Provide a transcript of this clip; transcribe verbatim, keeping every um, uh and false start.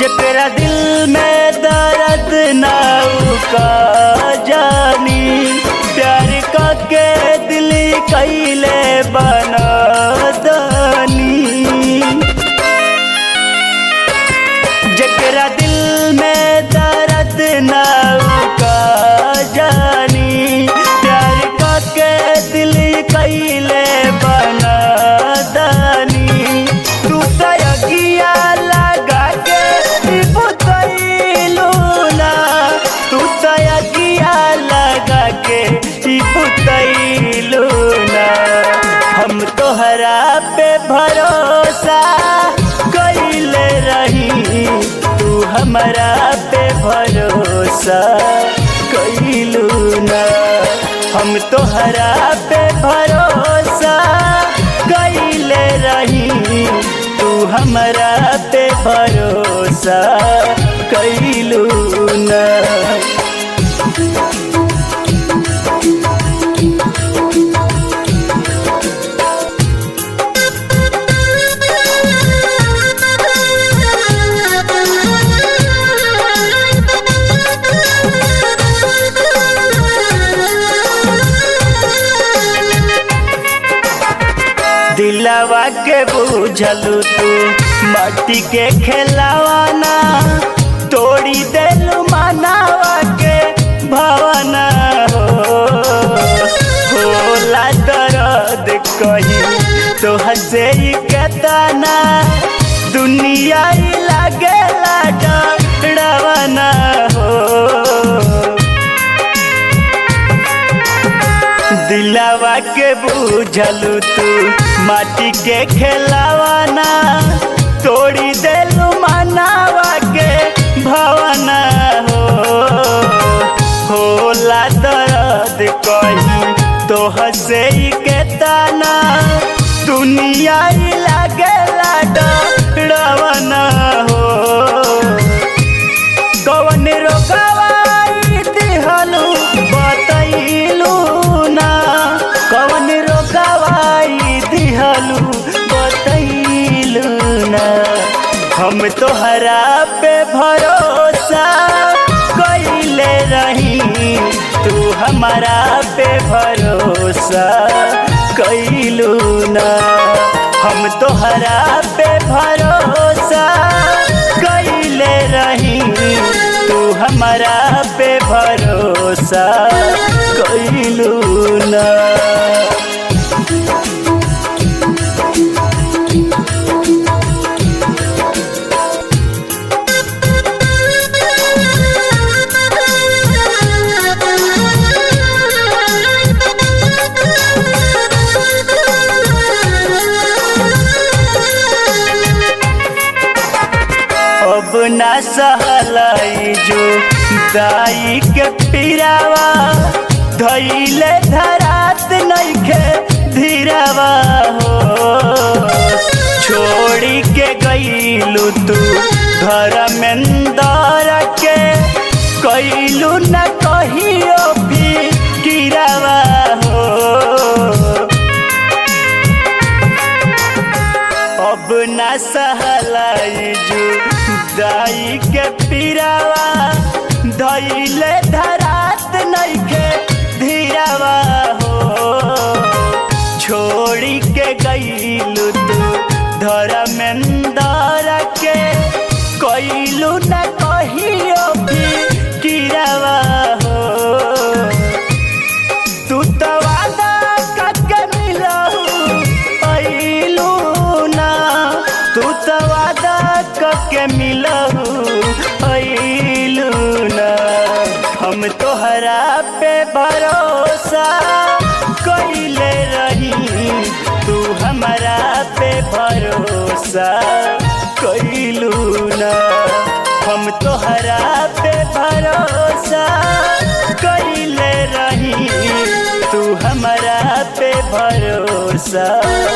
जेकरा दिल में दर्द ना का जानी प्यार के दिल कैले बना दानी। जेकरा दिल में दर्द ना का जानी प्यार के दिल कैले बना दानी। तू तयगिया लगा के पुतैलू ना तू तयगिया लगा के पुतैलू ना। हम तोहरा पे भरोसा कैले रही तू हमरा पे भरोसा कैलू ना। हम तोहरा पे भरोसा कैले रही तू हमरा पे भरोसा कैलू ना। दिलवा के बुझलू तू माटी के खेलावाना तोड़ी देलू मानावा के भावना हो होला दर्द कही तो हंसे के ताना दुनिया लागेला डरावना हो। दिलवा के बुझलू तू माटी के खेलावाना तोड़ी देलू मानावा के भावना हो होला दर्द कही तो हंसे के ताना दुनिया लागेला डरावना हो। कौन रोगवा दिहलू बतैलू ना कौन रोगवाई दिहलू बतैलू ना। हम तोहरा पे भरोसा कैले रही तू हमारा पे भरोसा कैलू ना। हम तोहरा पे भरोसा कैले रही तू हमारा पे भरोसा कैलू ना। अब ना सहलाई जो दाई के पीरावा धैले धरात नइखे धीरावा हो। छोड़ी के गईलू तू धर्मेंद्र के कैलू न कहियो भी गिरावा हो। अब ना सहलाई जो दाई के पीरावा धैले धरात नइखे धीरावा हो। छोड़ी के गईलू तू धर्मेंद्र के कैलू न कहियो भी गिरावा हो। तू तो वादा करके मिलहू अइलू ना तू तो वादा करके मिलहू अइलू ना। हम तोहरा पे भरोसा कैले रही तू हमारा पे भरोसा कैलू ना। हम तोहरा पे भरोसा कैले रही तू हमारा पे भरोसा